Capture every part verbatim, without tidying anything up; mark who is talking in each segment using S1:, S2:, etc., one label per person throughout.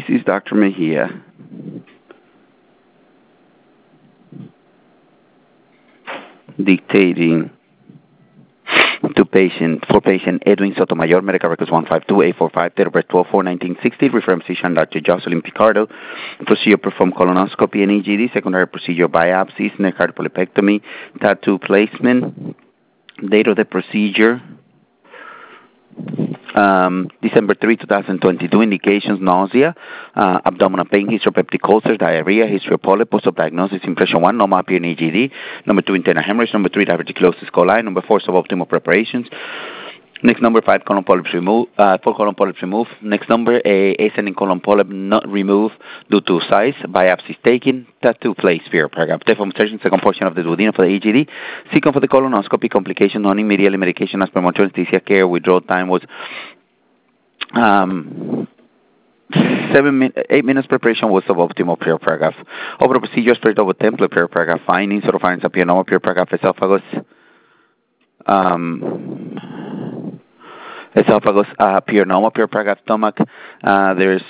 S1: This is Doctor Mejia. Dictating to patient for patient Edwin Sotomayor, medical records one five two eight four five, date of birth twelve four nineteen sixty, reference physician Doctor Jocelyn Picardo, procedure performed colonoscopy and E G D, secondary procedure biopsies, neck heart polypectomy, tattoo placement, date of the procedure, Um, December third, twenty twenty-two, indications, nausea, uh, abdominal pain, history of peptic ulcers, diarrhea, history of polyp, post-diagnosis, impression one, normal appear in E G D, number two, internal hemorrhage, number three, diverticulosis coli, number four, suboptimal preparations, next number five, colon polyps removed, uh, four colon polyps removed, next number, a ascending colon polyp not removed due to size, biopsies taken, tattoo placed, fear paragraph, deformation, second portion of the duodenum for the E G D, second for the colonoscopy, complication, non-immediate medication as per mutual anesthesia care, withdrawal time was Um, seven min- eight minutes preparation was suboptimal, pure paragraph. Over procedures, period over template, pure paragraph. Findings, sort of findings appear normal, pure paragraph. Esophagus, um, esophagus uh, appear normal, pure paragraph. Stomach, uh, there's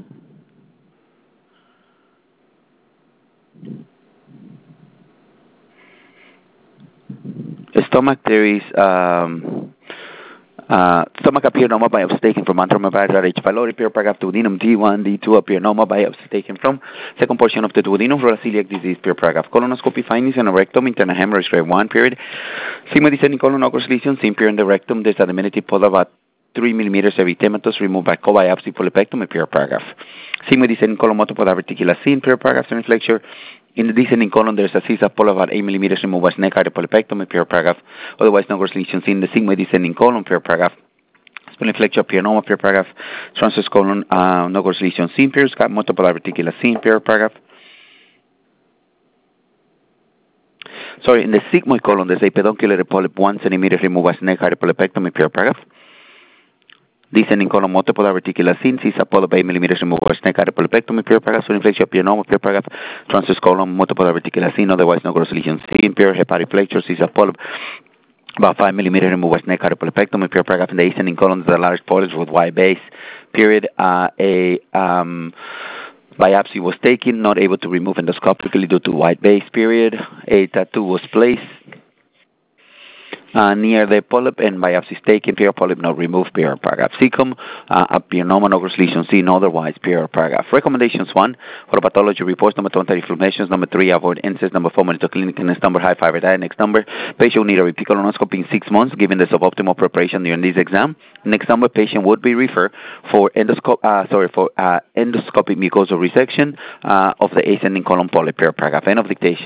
S1: stomach. There is um. Uh, stomach appear normal, biopsy taken from anteromavagina, H. pylori, pure paragraph, duodenum D one, D two appear normal, biopsy taken from second portion of the duodenum for celiac disease, pure paragraph. Colonoscopy findings and a rectum, internal hemorrhage, grade one, period. Sigma descending colon occurs lesion, seen pure in the rectum. There's a diminutive polyp about three millimeters erythematous, removed by co-biopsy polypectomy, pure paragraph. Sigma descending colon multiple diverticular seen, pure paragraph, semi flexure. In the descending colon, there's a cyst of polyp about eight millimeters, removed by neck artery polypectomy, pure paragraph. Otherwise, no gross lesions in the sigma descending colon, pure paragraph. Spleen flexure, pure normal, pure paragraph. Transverse colon, uh, no gross lesions seen, pure scap, multiple diverticular seen, pure paragraph. Sorry, in the sigmoid colon, there's a peduncular polyp one centimeter, removed by neck artery polypectomy, pure paragraph. Descending colon, multiple diverticular seen, cyst of polyp eight millimeters, removed by neck artery polypectomy, pure paragraph. Spleen flexure, pure normal, pure paragraph. Transverse colon, multiple diverticular seen, otherwise no gross lesions seen, pure hepatic flexure, cyst of polyp about five millimeters, removed by neck artery polypectomy, pure paragraph. In the ascending colon, the large polyps with wide base, period. Uh, a um, biopsy was taken, not able to remove endoscopically due to wide base, period. A tattoo was placed Uh, near the polyp and biopsies taken, pure polyp not removed, pure paragraph. Cecum, uh, appear normal, no gross lesions seen, otherwise, pure paragraph. Recommendations one, for pathology reports, number two, anti-inflammations, number three, avoid incest, number four, monitor clinicalness, number high fiber diet, next number, patient will need a repeat colonoscopy in six months, given the suboptimal preparation during this exam. Next number, patient would be referred for endoscope, uh, sorry, for uh, endoscopic mucosal resection uh, of the ascending colon polyp, pure paragraph. End of dictation.